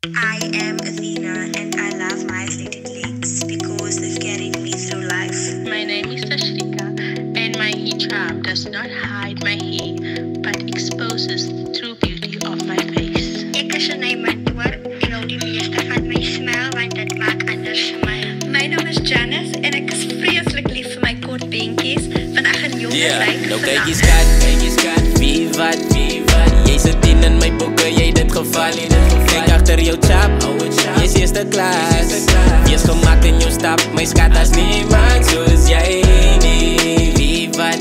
I am Athena and I love my athletic legs because they've carried me through life. My name is Tashrika and my hijab does not hide my hair but exposes the true beauty of my face. Ek is Shanae Mantoor en hou die meeste van my smile want dit maak ander smile. My naam is Janice en ek is vreeslik lief vir my kort beentjies want ek gaan jong lyk. Nou kyk jy skat, wie wat, jy sit in my boeke, jy dit geval en kyk agter jou chap, jy is eerste klas, jy is gemaakt in jou stap, my skat as niemand soos jy nie, wie wat,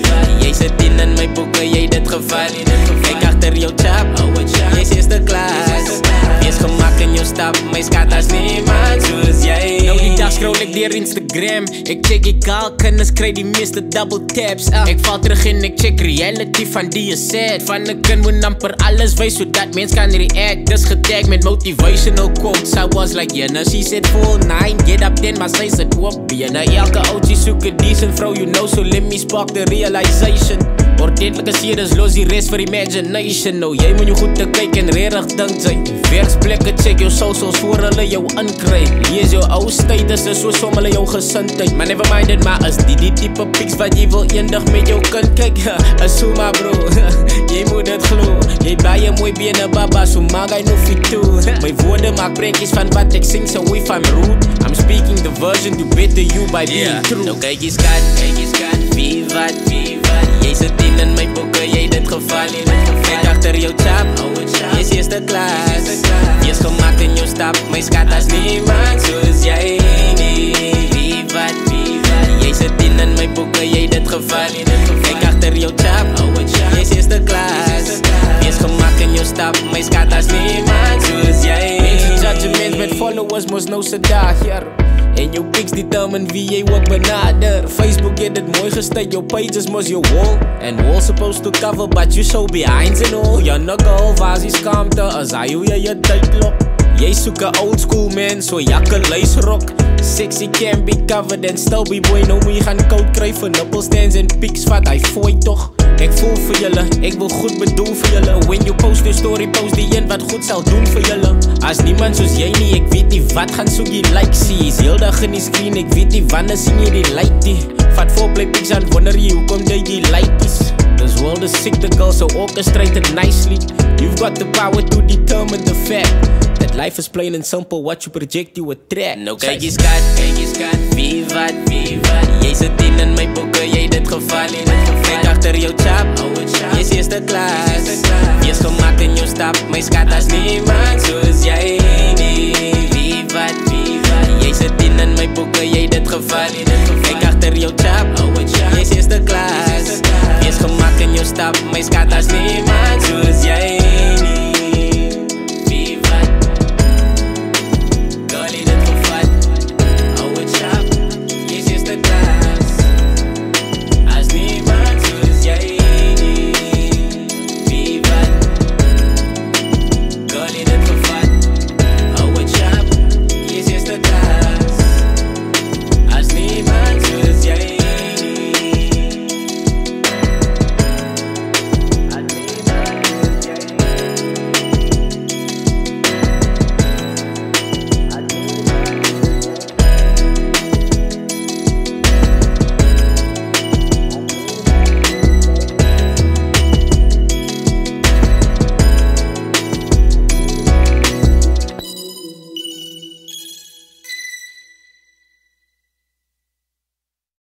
jy sit in my boeke, jy dit geval en kyk agter jou chap, jy is eerste klas, jy is gemaakt in jou stap, my skat as niemand soos jy nie. Nou die dag scroll ek deur Instagram, ek check die kinders kry die meeste double taps, ek val terug en ek check reality van die is sad, van ek kind moet amper alles wys sodat mens kan react, dis getag met motivational quotes, I was like, yeah, she said full 9, get up 10, maar sy sit op bene, elke oudje soek a decent vrou, you know, so let me spark the realization, ordentlike series los die rest vir imagination, nou jy moet jou goed te kyk en rerig dink jy, werksplekke check jou socials voor hulle jou inkry, lees jou ou status is so som hulle jou gesindheid, maar never mind it, maar is die type pics wat jy wil eendag met jou kind kyk, is so maar bro, jy moet dit glo, jy baie mooi bene baba, so maak hy nou vir toe, my woorde maak prentjies van wat ek sing, so if I'm rude, I'm speaking the version to better you by being true. Nou kyk jy skat, wie wat, jy sit in my boeke, jy dit geval en kyk agter jou chap, jy is eerste klas, jy is gemaakt in jou stap, my skat as niemand soos jy nie, wie wat, jy sit in my boeke, jy dit geval en kyk agter jou chap, jy is eerste klas, jy is gemaakt in jou stap, my skat as niemand soos jy nie. Judgment met followers mos nou se dag hier, en jou pics determine wie jy ook benader. Facebook het dit mooi gestuid, jou page is mos jou wall, and wall supposed to cover, but you so behind and all, jy nigga was die skamte, as hy hoe jy tyd lok, jy soek a old school man, so jakke luisrok, sexy can be covered and still be boy, nou moet jy gaan koud kry vir nippelstands en pics, wat hy fooi toch, ek voel vir julle, ek wil goed bedoel vir julle, when you post your story, post die een wat goed sal doen vir julle, as niemand soos jy nie, ek weet nie wat gaan soek jy like sies, heel dag in die screen, ek weet nie wanneer sien jy die like die, vat voorplay pics aan, wonder jy hoekom jy die like is, this world is sick, the girl so orchestrated nicely, you've got the power to determine the fact, that life is plain and simple, what you project you attract. Nou kyk jy skat, wie wat, jy sit in my boeke, jy dit geval en kyk agter jou chap, jy is eerste klas, jy is gemaakt in jou stap, my skat as niemand soos jy